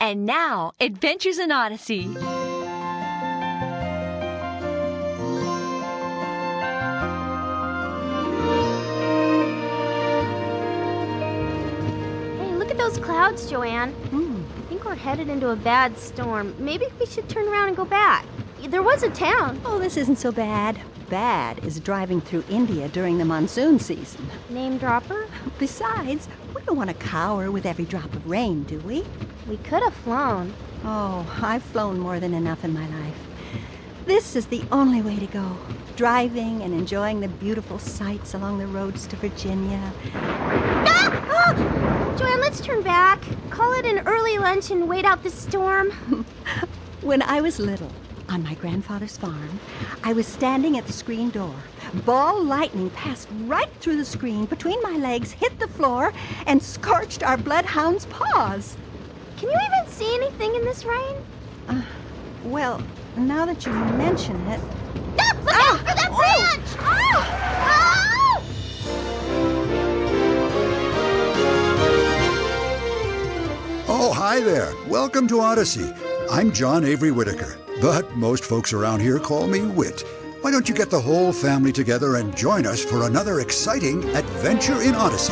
And now, Adventures in Odyssey. Those clouds, Joanne. I think we're headed into a bad storm. Maybe we should turn around and go back. There was a town. Oh, this isn't so bad. Bad is driving through India during the monsoon season. Name dropper? Besides, we don't want to cower with every drop of rain, do we? We could have flown. Oh, I've flown more than enough in my life. This is the only way to go. Driving and enjoying the beautiful sights along the roads to Virginia. Joanne, let's turn back. Call it an early lunch and wait out the storm. When I was little, on my grandfather's farm, I was standing at the screen door. Ball lightning passed right through the screen, between my legs, hit the floor, and scorched our bloodhound's paws. Can you even see anything in this rain? Well, now that you mention it... Look out for that branch! Oh, hi there. Welcome to Odyssey. I'm John Avery Whitaker, but most folks around here call me Whit. Why don't you get the whole family together and join us for another exciting adventure in Odyssey?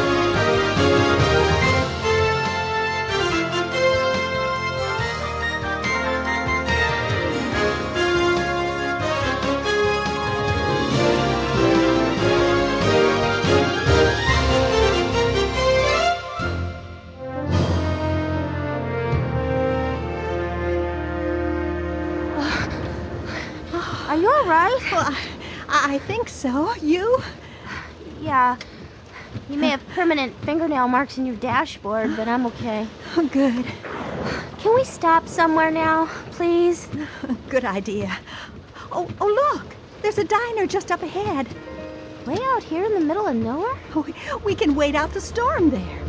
Are you all right? Well, I think so. You? Yeah. You may have permanent fingernail marks in your dashboard, but I'm okay. Oh, good. Can we stop somewhere now, please? Good idea. Oh, look. There's a diner just up ahead. Way out here in the middle of nowhere? We can wait out the storm there.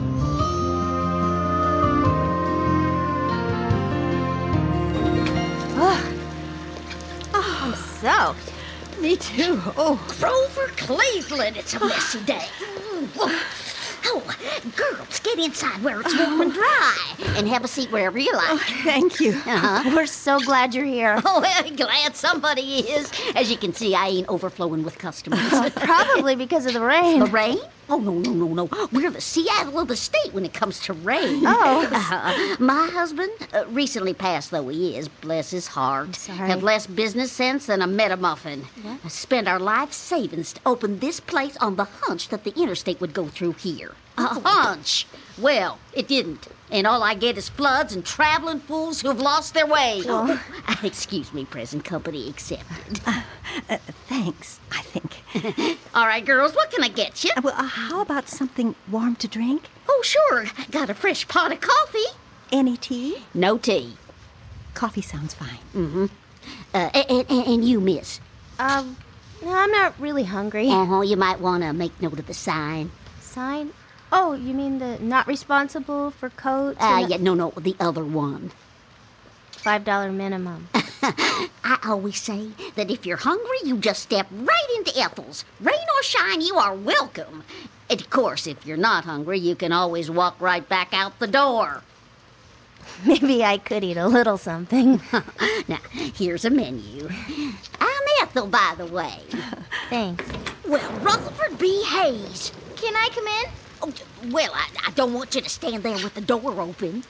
I'm soaked. Me too. Oh. Grover Cleveland, it's a messy day. Oh, girls, get inside where it's warm and dry and have a seat wherever you like. Thank you. We're so glad you're here. Oh, well, glad somebody is. As you can see, I ain't overflowing with customers. Probably because of the rain. The rain? Oh, no. We're the Seattle of the state when it comes to rain. Oh. My husband, recently passed though he is, bless his heart, Sorry. had less business sense than a metamuffin. What? Spent our life savings to open this place on the hunch that the interstate would go through here. A hunch. Well, it didn't. And all I get is floods and traveling fools who have lost their way. Excuse me, present company accepted. Thanks, I think. All right, girls, what can I get you? Well, how about something warm to drink? Oh, sure. Got a fresh pot of coffee. Any tea? No tea. Coffee sounds fine. And you, miss? No, I'm not really hungry. You might want to make note of the sign. Sign? Oh, you mean the not responsible for coats? Yeah, no, the other one. $5 minimum. I always say that if you're hungry, you just step right into Ethel's. Rain or shine, you are welcome. And of course, if you're not hungry, you can always walk right back out the door. Maybe I could eat a little something. Now, here's a menu. I'm Ethel, by the way. Thanks. Well, Rutherford B. Hayes. Can I come in? Oh, well, I don't want you to stand there with the door open.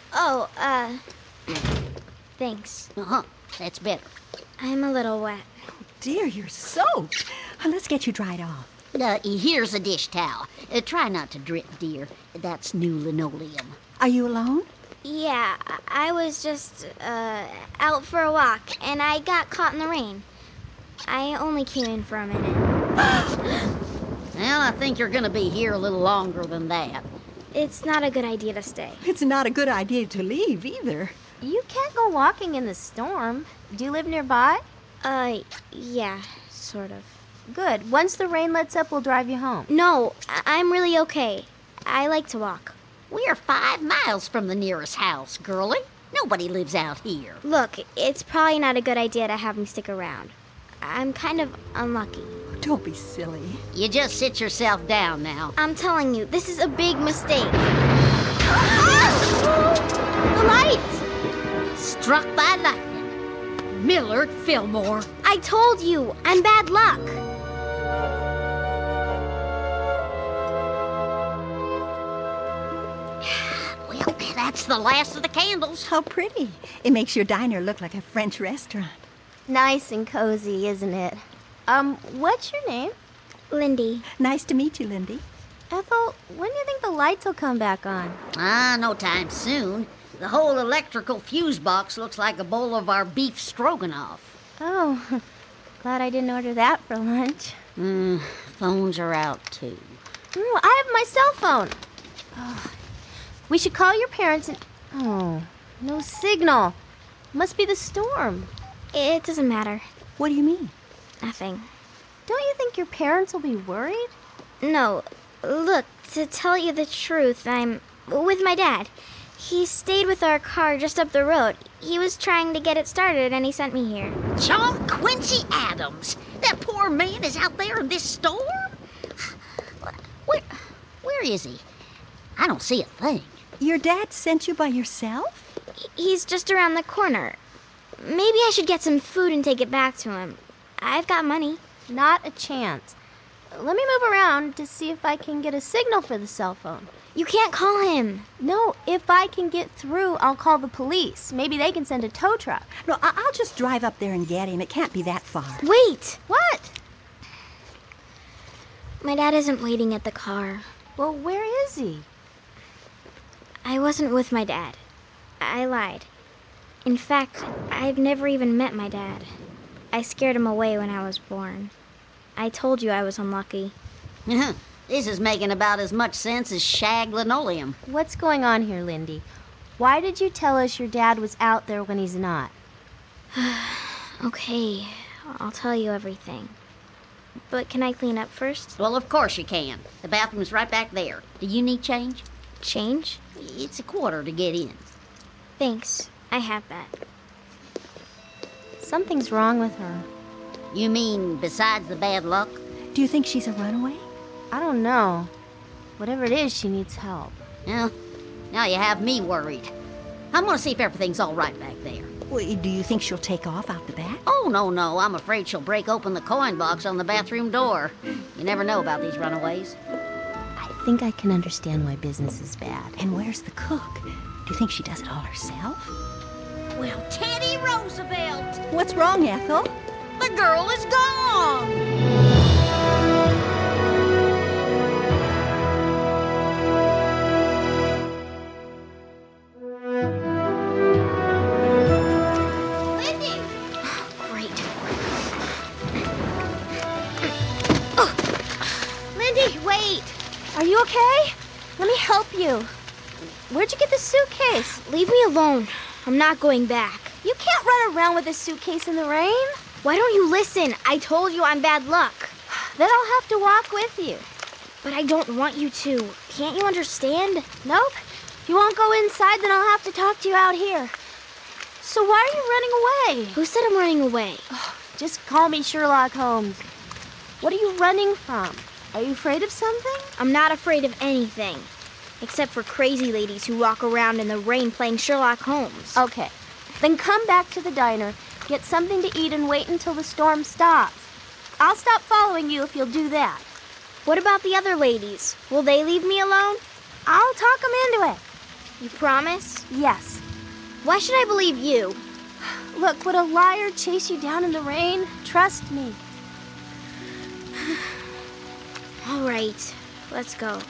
Thanks. That's better. I'm a little wet. Dear, you're soaked. Let's get you dried off. Here's a dish towel. Try not to drip, dear. That's new linoleum. Are you alone? Yeah, I was just, out for a walk, and I got caught in the rain. I only came in for a minute. Well, I think you're gonna be here a little longer than that. It's not a good idea to stay. It's not a good idea to leave, either. You can't go walking in the storm. Do you live nearby? Yeah, sort of. Good. Once the rain lets up, we'll drive you home. No, I'm really okay. I like to walk. We're 5 miles from the nearest house, girlie. Nobody lives out here. Look, it's probably not a good idea to have me stick around. I'm kind of unlucky. Don't be silly. You just sit yourself down now. I'm telling you, this is a big mistake. The lights! Struck by lightning. Millard Fillmore. I told you, I'm bad luck. Well, that's the last of the candles. How pretty. It makes your diner look like a French restaurant. Nice and cozy, isn't it? What's your name? Lindy. Nice to meet you, Lindy. Ethel, when do you think the lights will come back on? No time soon. The whole electrical fuse box looks like a bowl of our beef stroganoff. Oh, glad I didn't order that for lunch. Phones are out, too. I have my cell phone. Oh, we should call your parents and... Oh, no signal. Must be the storm. It doesn't matter. What do you mean? Nothing. Don't you think your parents will be worried? No. Look, to tell you the truth, I'm with my dad. He stayed with our car just up the road. He was trying to get it started and he sent me here. John Quincy Adams! That poor man is out there in this storm? Where is he? I don't see a thing. Your dad sent you by yourself? He's just around the corner. Maybe I should get some food and take it back to him. I've got money. Not a chance. Let me move around to see if I can get a signal for the cell phone. You can't call him. No, if I can get through, I'll call the police. Maybe they can send a tow truck. No, I'll just drive up there and get him. It can't be that far. Wait! What? My dad isn't waiting at the car. Well, where is he? I wasn't with my dad. I lied. In fact, I've never even met my dad. I scared him away when I was born. I told you I was unlucky. This is making about as much sense as shag linoleum. What's going on here, Lindy? Why did you tell us your dad was out there when he's not? Okay, I'll tell you everything. But can I clean up first? Well, of course you can. The bathroom's right back there. Do you need change? Change? It's $1 to get in. Thanks. I have that. Something's wrong with her. You mean besides the bad luck? Do you think she's a runaway? I don't know. Whatever it is, she needs help. Well, now you have me worried. I'm going to see if everything's all right back there. Well, do you think she'll take off out the back? Oh, no. I'm afraid she'll break open the coin box on the bathroom door. You never know about these runaways. I think I can understand why business is bad. And where's the cook? Do you think she does it all herself? Well, Teddy Roosevelt! What's wrong, Ethel? The girl is gone! Lindy! Great. Lindy, wait! Are you okay? Let me help you. Where'd you get the suitcase? Leave me alone. I'm not going back. You can't run around with a suitcase in the rain. Why don't you listen? I told you I'm bad luck. Then I'll have to walk with you. But I don't want you to. Can't you understand? Nope. If you won't go inside, then I'll have to talk to you out here. So why are you running away? Who said I'm running away? Just call me Sherlock Holmes. What are you running from? Are you afraid of something? I'm not afraid of anything. Except for crazy ladies who walk around in the rain playing Sherlock Holmes. Okay. Then come back to the diner, get something to eat, and wait until the storm stops. I'll stop following you if you'll do that. What about the other ladies? Will they leave me alone? I'll talk them into it. You promise? Yes. Why should I believe you? Look, would a liar chase you down in the rain? Trust me. All right, let's go.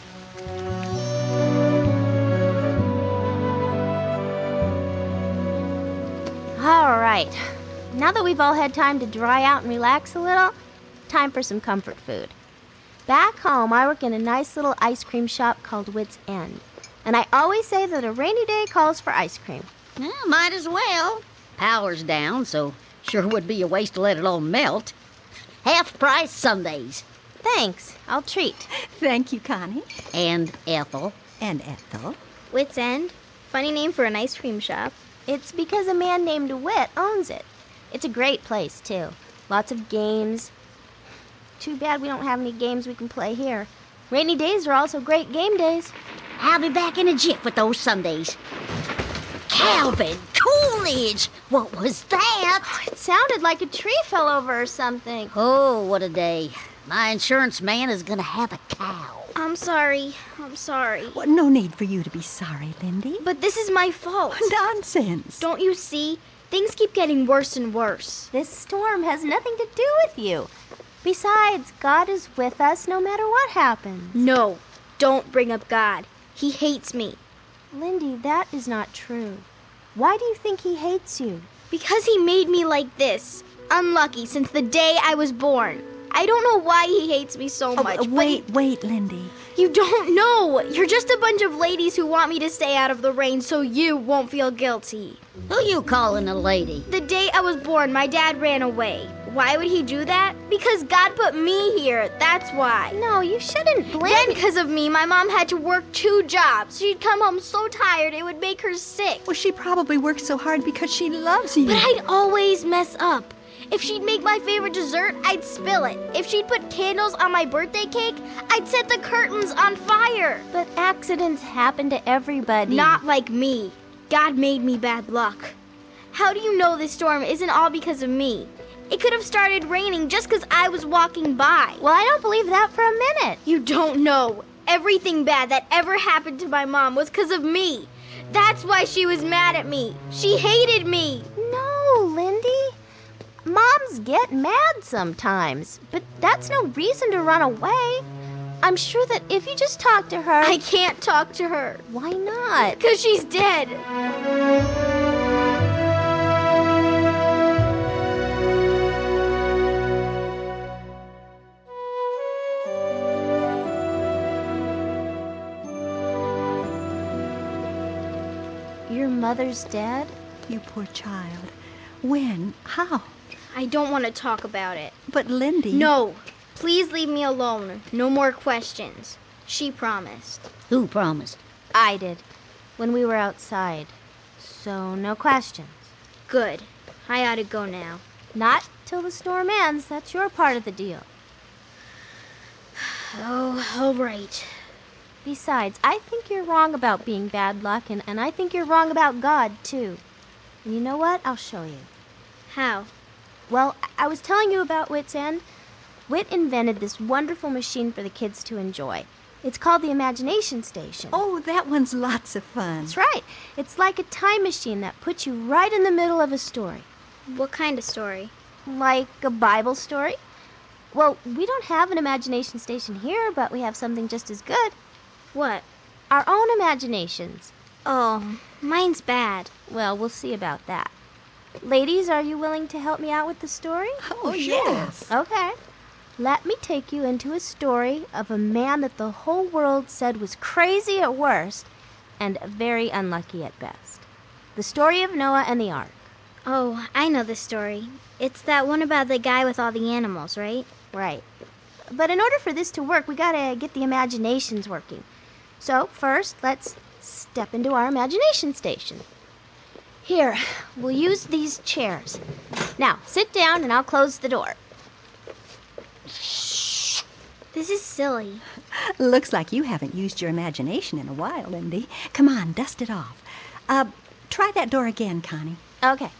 All right. Now that we've all had time to dry out and relax a little, time for some comfort food. Back home, I work in a nice little ice cream shop called Wits End. And I always say that a rainy day calls for ice cream. Well, might as well. Power's down, so sure would be a waste to let it all melt. Half price Sundays. Thanks. I'll treat. Thank you, Connie. And Ethel. And Ethel. Wits End? Funny name for an ice cream shop. It's because a man named Wit owns it. It's a great place, too. Lots of games. Too bad we don't have any games we can play here. Rainy days are also great game days. I'll be back in a jiff with those Sundays. Calvin Coolidge! What was that? It sounded like a tree fell over or something. Oh, what a day. My insurance man is gonna have a cow. I'm sorry. I'm sorry. Well, no need for you to be sorry, Lindy. But this is my fault. Nonsense. Don't you see? Things keep getting worse and worse. This storm has nothing to do with you. Besides, God is with us no matter what happens. No, don't bring up God. He hates me. Lindy, that is not true. Why do you think he hates you? Because he made me like this. Unlucky since the day I was born. I don't know why he hates me so much. but Wait, Lindy. You don't know. You're just a bunch of ladies who want me to stay out of the rain so you won't feel guilty. Who you calling a lady? The day I was born, my dad ran away. Why would he do that? Because God put me here. That's why. No, you shouldn't blame Then, because of me, my mom had to work 2 jobs. She'd come home so tired it would make her sick. Well, she probably works so hard because she loves you. But I'd always mess up. If she'd make my favorite dessert, I'd spill it. If she'd put candles on my birthday cake, I'd set the curtains on fire. But accidents happen to everybody. Not like me. God made me bad luck. How do you know this storm isn't all because of me? It could have started raining just because I was walking by. Well, I don't believe that for a minute. You don't know. Everything bad that ever happened to my mom was because of me. That's why she was mad at me. She hated me. No, Lindy. Moms get mad sometimes, but that's no reason to run away. I'm sure that if you just talk to her... I can't talk to her. Why not? Because she's dead. Your mother's dead? You poor child. When? How? I don't want to talk about it. But Lindy... No. Please leave me alone. No more questions. She promised. Who promised? I did, when we were outside. So, no questions. Good. I ought to go now. Not till the storm ends. That's your part of the deal. Oh, all right. Besides, I think you're wrong about being bad luck, and I think you're wrong about God, too. And you know what? I'll show you. How? Well, I was telling you about Wit's End. Wit invented this wonderful machine for the kids to enjoy. It's called the Imagination Station. Oh, that one's lots of fun. That's right. It's like a time machine that puts you right in the middle of a story. What kind of story? Like a Bible story. Well, we don't have an imagination station here, but we have something just as good. What? Our own imaginations. Oh, mine's bad. Well, we'll see about that. Ladies, are you willing to help me out with the story? Oh, yes. Okay. Let me take you into a story of a man that the whole world said was crazy at worst and very unlucky at best. The story of Noah and the Ark. Oh, I know this story. It's that one about the guy with all the animals, right? Right. But in order for this to work, we gotta get the imaginations working. So first, let's step into our imagination station. Here, we'll use these chairs. Now, sit down and I'll close the door. This is silly. Looks like you haven't used your imagination in a while, Lindy. Come on, dust it off. Try that door again, Connie. Okay.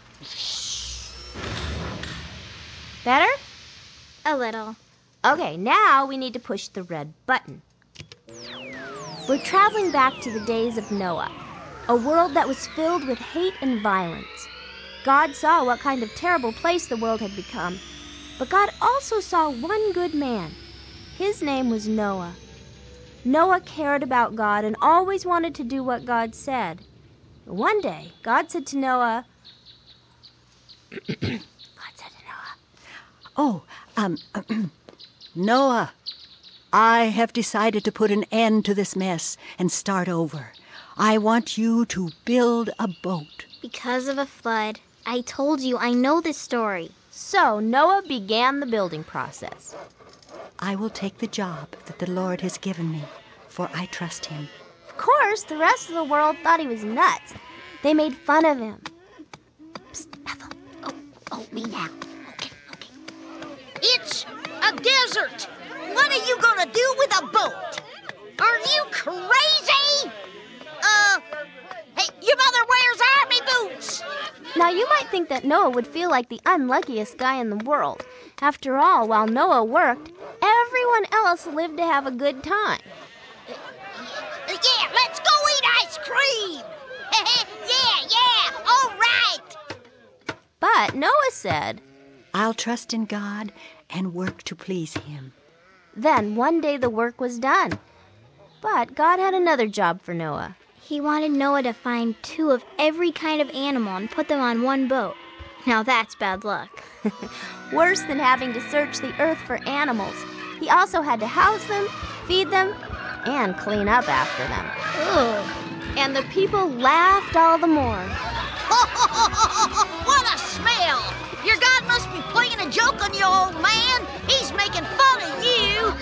Better? A little. Okay, now we need to push the red button. We're traveling back to the days of Noah, a world that was filled with hate and violence. God saw what kind of terrible place the world had become, but God also saw one good man. His name was Noah. Noah cared about God and always wanted to do what God said. One day, God said to Noah, Noah, I have decided to put an end to this mess and start over. I want you to build a boat. Because of a flood. I told you, I know this story. So Noah began the building process. I will take the job that the Lord has given me, for I trust him. Of course, the rest of the world thought he was nuts. They made fun of him. Psst, Ethel. Oh, me now. Okay. It's a desert. What are you gonna do with a boat? Are you crazy? Hey, your mother wears army Now, you might think that Noah would feel like the unluckiest guy in the world. After all, while Noah worked, everyone else lived to have a good time. Yeah, let's go eat ice cream! Yeah, all right! But Noah said, I'll trust in God and work to please Him. Then one day the work was done. But God had another job for Noah. He wanted Noah to find 2 of every kind of animal and put them on one boat. Now that's bad luck. Worse than having to search the earth for animals, he also had to house them, feed them, and clean up after them. Ugh. And the people laughed all the more. What a smell! Your God must be playing a joke on you, old man. He's making fun of you.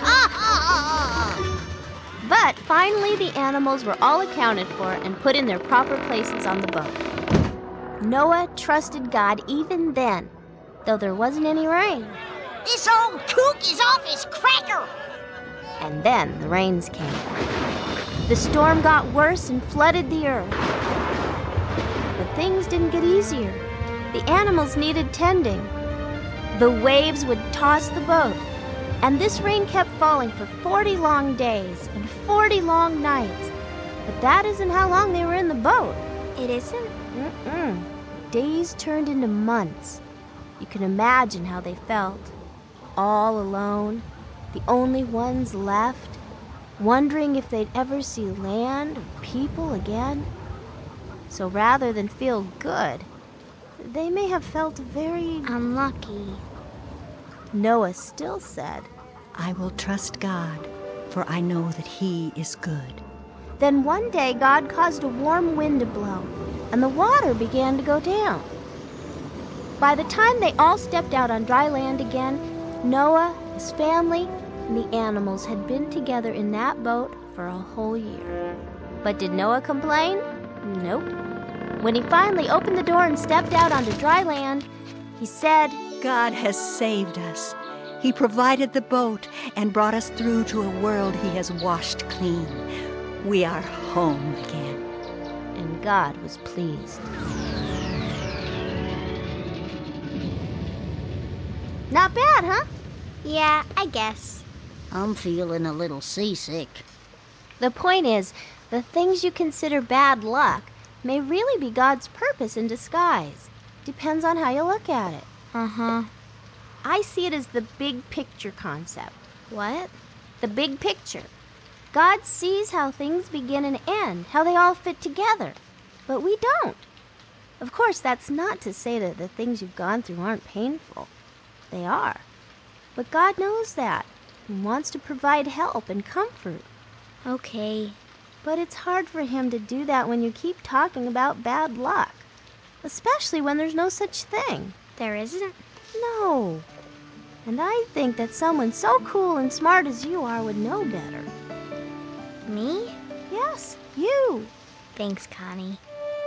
But finally the animals were all accounted for and put in their proper places on the boat. Noah trusted God even then, though there wasn't any rain. This old kook is off his cracker. And then the rains came. The storm got worse and flooded the earth. But things didn't get easier. The animals needed tending. The waves would toss the boat. And this rain kept falling for 40 long days and 40 long nights. But that isn't how long they were in the boat. It isn't? Mm-mm. Days turned into months. You can imagine how they felt. All alone, the only ones left, wondering if they'd ever see land or people again. So rather than feel good, they may have felt very Unlucky. Noah still said, I will trust God, for I know that He is good. Then one day God caused a warm wind to blow, and the water began to go down. By the time they all stepped out on dry land again, Noah, his family, and the animals had been together in that boat for a whole year. But did Noah complain? Nope. When he finally opened the door and stepped out onto dry land, he said, God has saved us. He provided the boat and brought us through to a world He has washed clean. We are home again. And God was pleased. Not bad, huh? Yeah, I guess. I'm feeling a little seasick. The point is, the things you consider bad luck may really be God's purpose in disguise. Depends on how you look at it. Uh-huh. I see it as the big picture concept. What? The big picture. God sees how things begin and end, how they all fit together. But we don't. Of course, that's not to say that the things you've gone through aren't painful. They are. But God knows that and wants to provide help and comfort. Okay. But it's hard for Him to do that when you keep talking about bad luck. Especially when there's no such thing. There isn't? No. And I think that someone so cool and smart as you are would know better. Me? Yes, you. Thanks, Connie.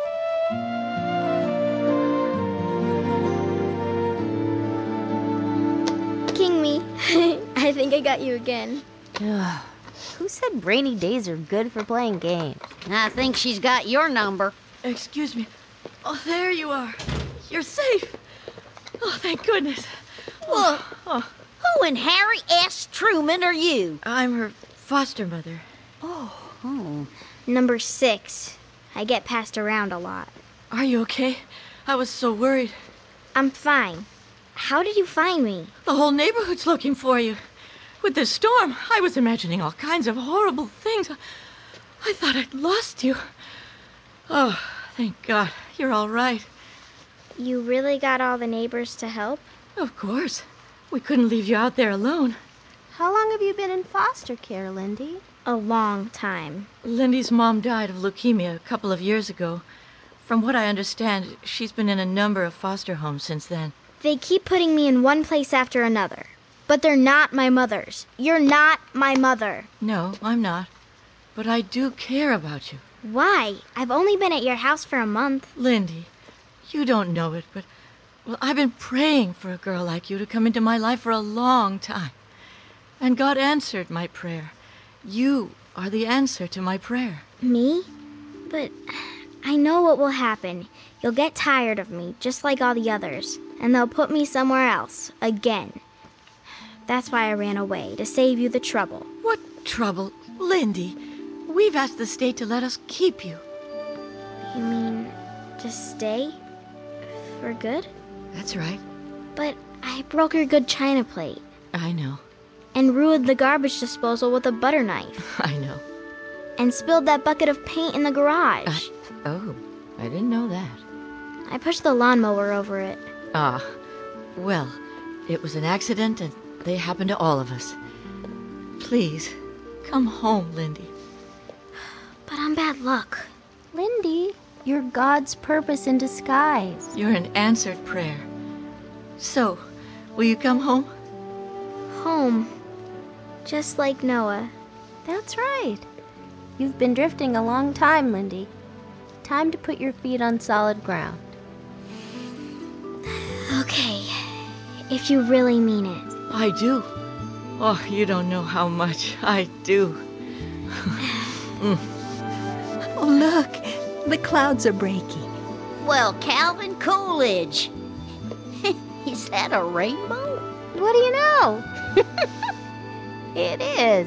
King me. I think I got you again. Who said rainy days are good for playing games? I think she's got your number. Excuse me. Oh, there you are. You're safe. Oh, thank goodness. Who in Harry S. Truman are you? I'm her foster mother. Oh, Number 6. I get passed around a lot. Are you okay? I was so worried. I'm fine. How did you find me? The whole neighborhood's looking for you. With this storm, I was imagining all kinds of horrible things. I thought I'd lost you. Oh, thank God. You're all right. You really got all the neighbors to help? Of course. We couldn't leave you out there alone. How long have you been in foster care, Lindy? A long time. Lindy's mom died of leukemia a couple of years ago. From what I understand, she's been in a number of foster homes since then. They keep putting me in one place after another. But they're not my mother's. You're not my mother. No, I'm not. But I do care about you. Why? I've only been at your house for a month. Lindy, you don't know it, but well, I've been praying for a girl like you to come into my life for a long time. And God answered my prayer. You are the answer to my prayer. Me? But I know what will happen. You'll get tired of me, just like all the others, and they'll put me somewhere else, again. That's why I ran away, to save you the trouble. What trouble? Lindy, we've asked the state to let us keep you. You mean, just stay? For good? That's right. But I broke your good china plate. I know. And ruined the garbage disposal with a butter knife. I know. And spilled that bucket of paint in the garage. Oh, I didn't know that. I pushed the lawnmower over it. Ah, well, it was an accident and they happened to all of us. Please, come home, Lindy. But I'm bad luck. Lindy, you're God's purpose in disguise. You're an answered prayer. So, will you come home? Home. Just like Noah. That's right. You've been drifting a long time, Lindy. Time to put your feet on solid ground. Okay. If you really mean it. I do. Oh, you don't know how much I do. Oh, look, the clouds are breaking. Well, Calvin Coolidge. Is that a rainbow? What do you know? It is.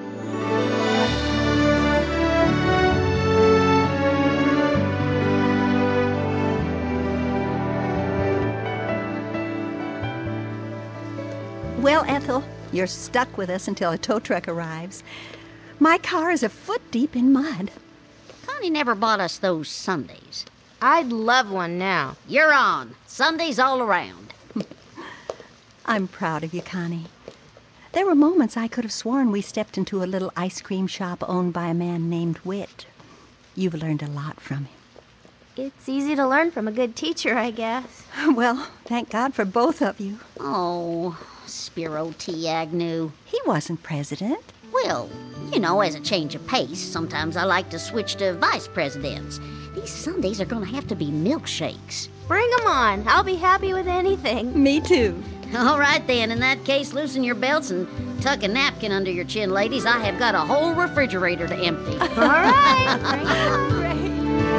Well, Ethel, you're stuck with us until a tow truck arrives. My car is a foot deep in mud. Connie never bought us those Sundays. I'd love one now. You're on. Sundays all around. I'm proud of you, Connie. There were moments I could have sworn we stepped into a little ice cream shop owned by a man named Whit. You've learned a lot from him. It's easy to learn from a good teacher, I guess. Well, thank God for both of you. Oh, Spiro T. Agnew. He wasn't president. Well, you know, as a change of pace, sometimes I like to switch to vice presidents. These Sundays are going to have to be milkshakes. Bring 'em on. I'll be happy with anything. Me too. All right, then. In that case, loosen your belts and tuck a napkin under your chin, ladies. I have got a whole refrigerator to empty. All right. Great.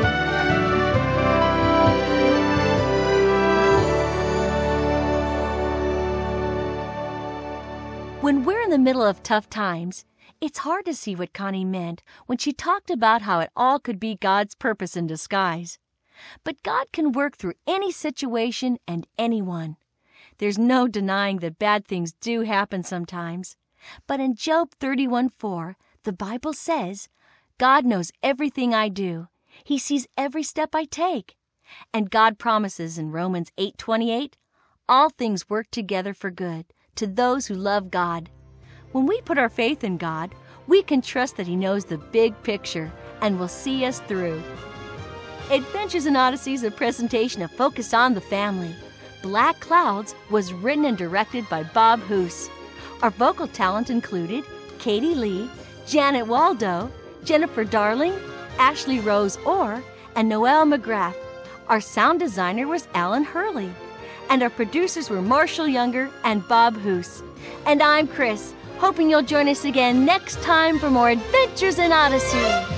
When we're in the middle of tough times, it's hard to see what Connie meant when she talked about how it all could be God's purpose in disguise. But God can work through any situation and anyone. There's no denying that bad things do happen sometimes. But in Job 31:4, the Bible says, God knows everything I do. He sees every step I take. And God promises in Romans 8:28, all things work together for good to those who love God. When we put our faith in God, we can trust that He knows the big picture and will see us through. Adventures in Odyssey is a presentation of Focus on the Family. Black Clouds was written and directed by Bob Hoose. Our vocal talent included Katie Lee, Janet Waldo, Jennifer Darling, Ashley Rose Orr, and Noelle McGrath. Our sound designer was Alan Hurley. And our producers were Marshall Younger and Bob Hoose. And I'm Chris, hoping you'll join us again next time for more Adventures in Odyssey.